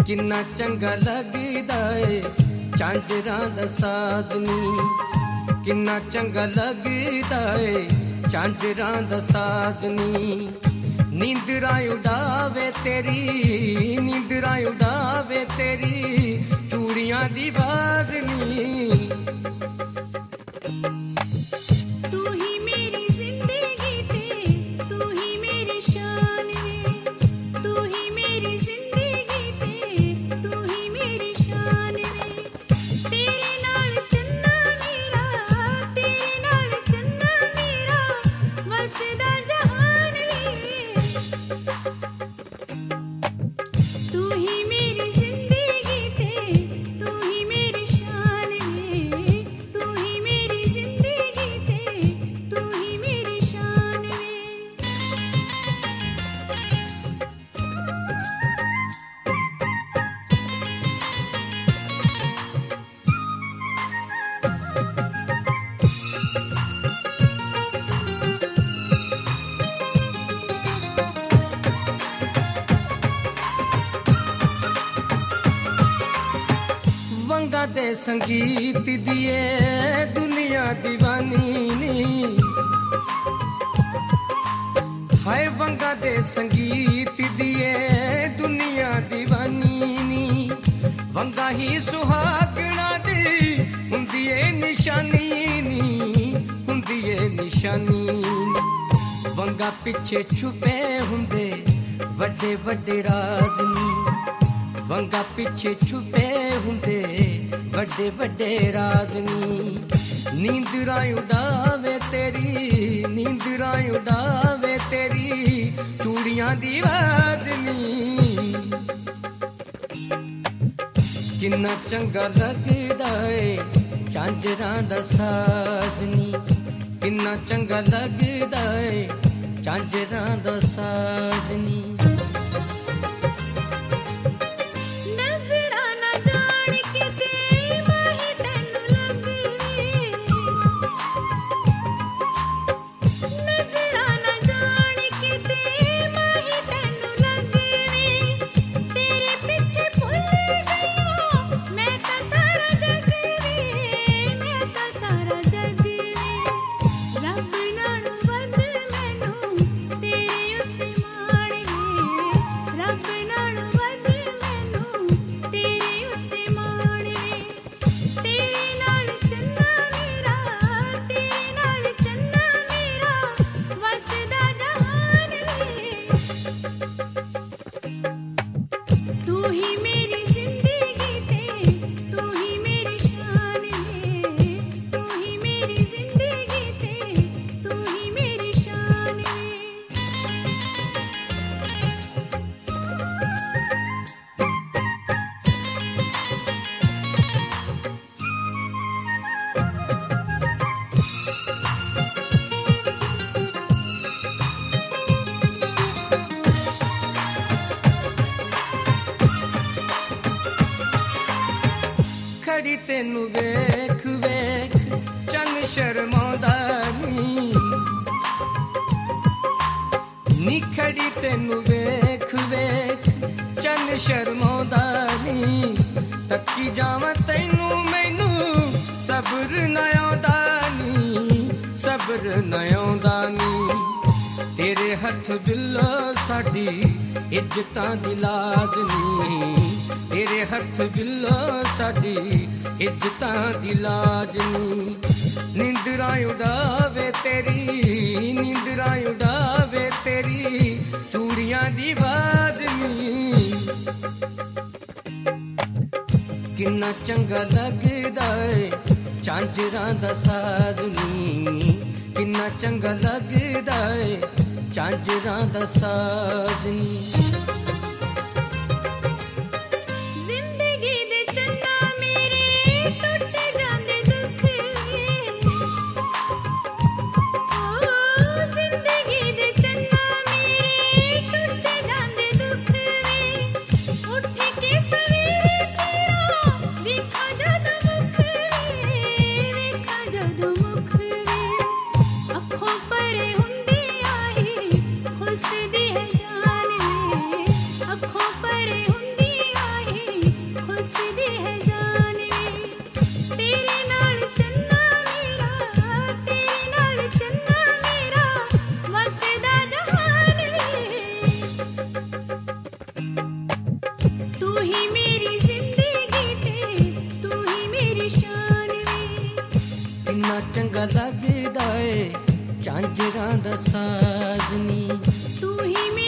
किन्ना चंगा लगदा ए झांजरां दा साज नी, किन्ना चंगा लगदा ए झांजरां दा साज नी। नींदरा उड़ावे तेरी, नींदरा उड़ावे तेरी चूड़ियां दी बाज नी। दे संगीत दिए दुनिया दीवानी नी, हाय वंगा दे संगीत दिए दुनिया दीवानी नी। वंगा ही सुहागना दी हुंदी ए निशानी नी, हुंदी ए निशानी। वंगा पिछे छुपे हुंदे वड्डे वड्डे राज नी, वंगा पिछे छुपे हुंदे वड्डे वड्डे राज नी। नींदरा उड़ावे तेरी, नींदरा उड़ावे तेरी चूड़ियां दी बाज नी। किन्ना चंगा लगदा ए झांजरां दा साज नी, किन्ना चंगा लगदा ए झांजरां दा साज नी। खड़ी तेनू वेख वेख चंग शर्मांदा नी, नी खड़ी तेनू वेख वेख चंग शर्मांदा नी। तक्की जावां तैनू मैनू सब्र ना आंदा नी, सब्र ना आंदा नी। तेरे हथ बिल्लो साडी इज्जतां दी लाज नी, तेरे हथ बिल्लो साडी इज्जतां दी लाज नी। नींदरा उड़ावे तेरी, नींदरा उड़ावे तेरी चूड़ियां दी बाज नी। किन्ना चंगा लगदा ए झांजरां दा साज नी, किन्ना चंगा लगदा ए झांजरां दा साज नी। किन्ना चंगा लगदा है झांजरां दा साज नी। तू ही